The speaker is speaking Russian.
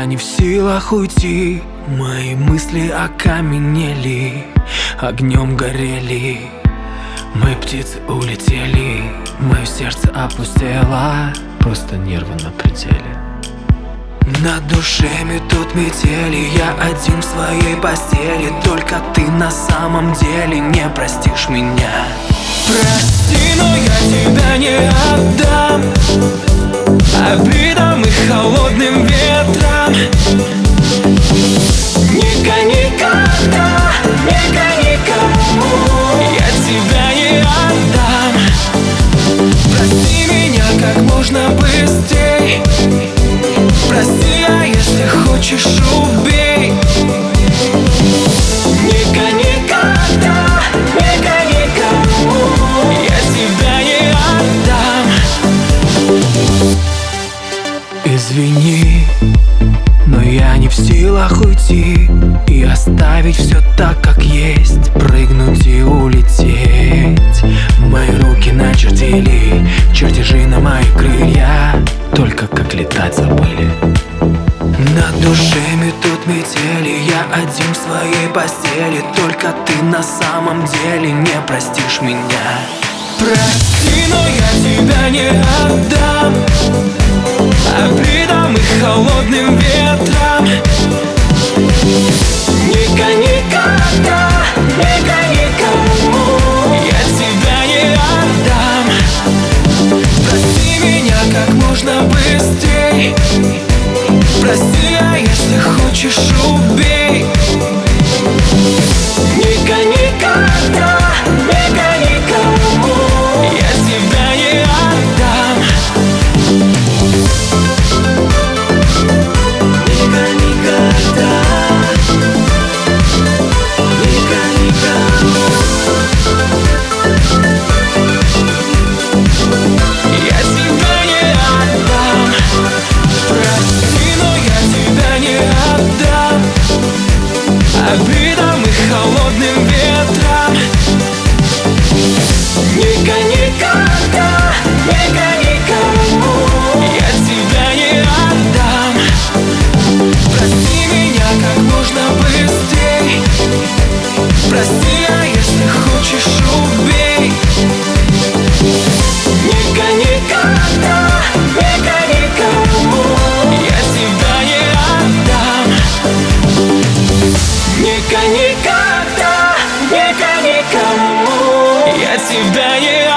я не в силах уйти. Мои мысли окаменели, огнем горели. Мои птицы улетели, мое сердце опустело, просто нервы на пределе. Над душе метут метели, я один в своей постели. Только ты на самом деле не простишь меня. Прости, но я тебя не отдам обидам и холодным ветрам. Никогда, никому я тебя не отдам. Прости меня как можно быстрей. Прости, а если хочешь, убей. Никогда, никому я тебя не отдам. Извини, но я не в силах уйти и оставить все так, как есть, прыгнуть и улететь. Мои руки начертили чертежи на мои крылья, только как летать забыли. Над душе метут метели, я один в своей постели. Только ты на самом деле не простишь меня. Прости, но я тебя не отдам обидам и холодным ветрам. Никогда, никому я тебя не отдам. Прости меня как можно быстрей. Прости, а если хочешь, убей. Никогда, никому я тебя не отдам. Обидам и холодным ветрам. Никогда, никому я тебя не отдам. Прости меня как можно быстрей. Прости, а если хочешь, убей. Никогда, никому я тебя не отдам. Никогда, никому я тебя не отдам.